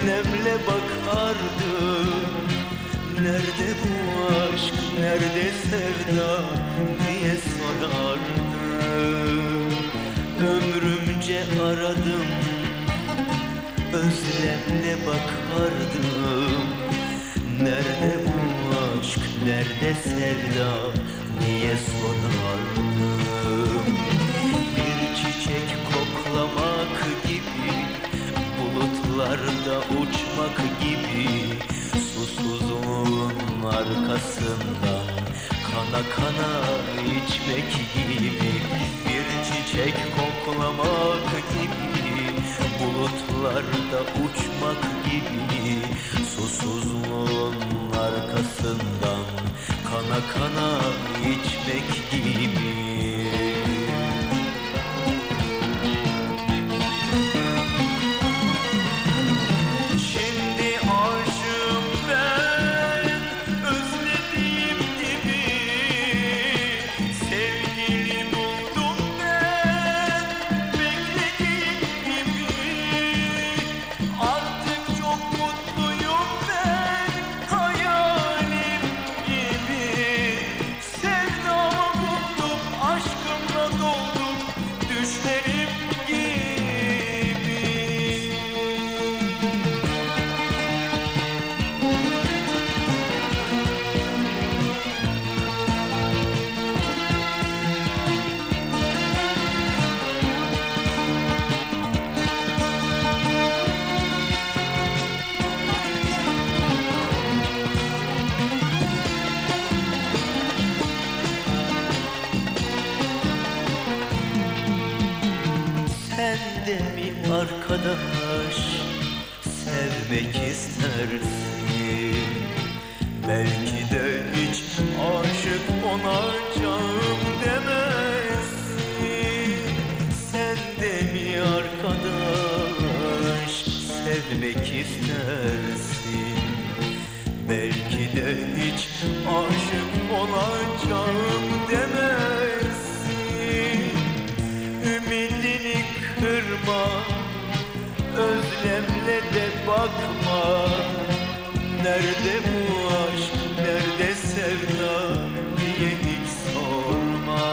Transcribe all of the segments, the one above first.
özlemle bakardım. Nerede bu aşk, nerede sevda diye sorardım. Ömrümce aradım, özlemle bakardım. Nerede bu aşk, nerede sevda diye sorardım. Bir çiçek koklamak gibi, bulutlarda uçmak gibi, susuzluğun arkasından kana kana içmek gibi. Bir çiçek koklamak gibi, bulutlarda uçmak gibi, susuzluğun arkasından kana kana içmek gibi. Sen de mi arkadaş sevmek istersin? Belki de hiç aşık olacağım demezsin. Sen de mi arkadaş sevmek istersin? Belki de hiç aşık olacağım demezsin. Ümidini kırma, özlemle de bakma. Nerede bu aşk, nerede sevda diye hiç sorma.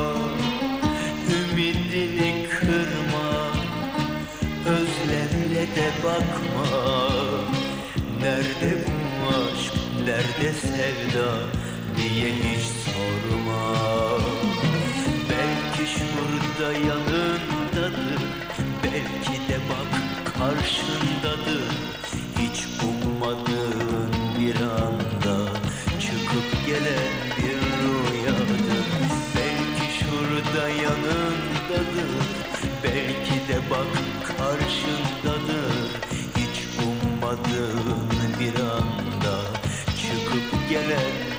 Ümidini kırma, özlemle de bakma. Nerede bu aşk, nerede sevda diye hiç sorma. Belki şurada yanındadır, belki de bak karşındadır. Hiç ummadığın bir anda çıkıp gelen bir rüyadır. Belki şurada yanındadır, belki de bak karşındadır. Hiç ummadığın bir anda çıkıp gelen